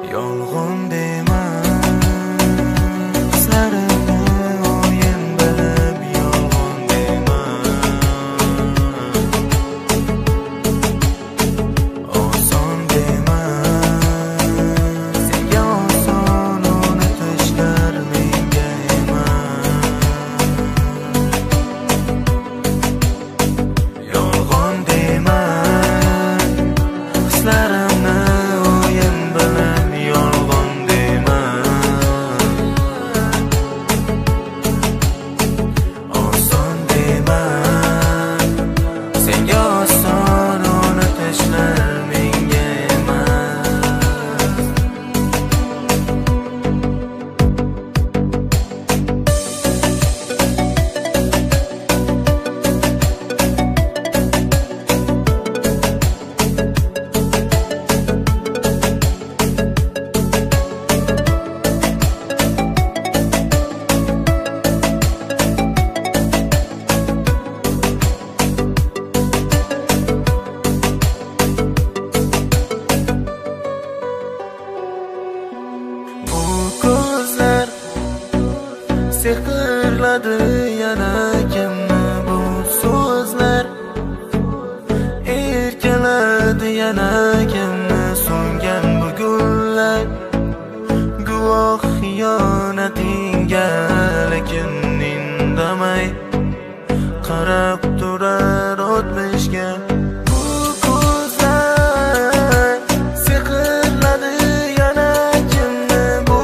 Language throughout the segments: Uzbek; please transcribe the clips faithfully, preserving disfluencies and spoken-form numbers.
Yolg'on dema, hislarimni o'yin bilib yolg'on dema. Oson dema, senga oson unutishlar menga emas. Yolg'on dema, hislarimni o'yin bilib yolg'on dema. Oson dema, senga oson unutishlar menga emas. Bu ko'zlar sehrladi yana kimni, bu so'zlar erkaladi yana kimni. So'ngan bu gullar guvoh xiyonatingga, lekin indamay qarab turar o'tmishga. Bu ko'zlar sehrladi yana kimni, bu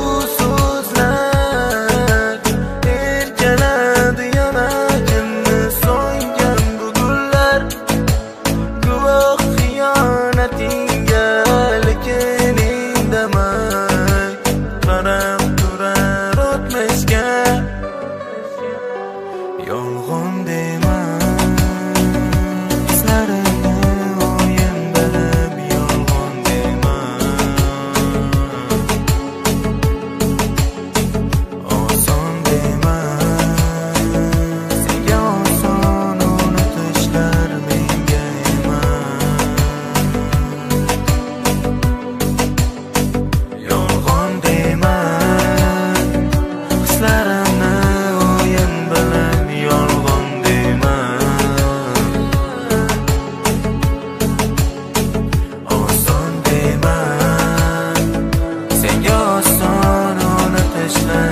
so'zlar erkaladi yana kimni. So'ngan bu gullar guvoh xiyonatingga, lekin indamay qarab turar o'tmishga. Yolg'on dema, hislarimni o'yin bilib yolg'on dema. Oson dema, senga oson unutishlar menga emas. Yolg'on dema, hislarimni o'yin bilib yolg'on dema. Oson dema, senga oson unutishlar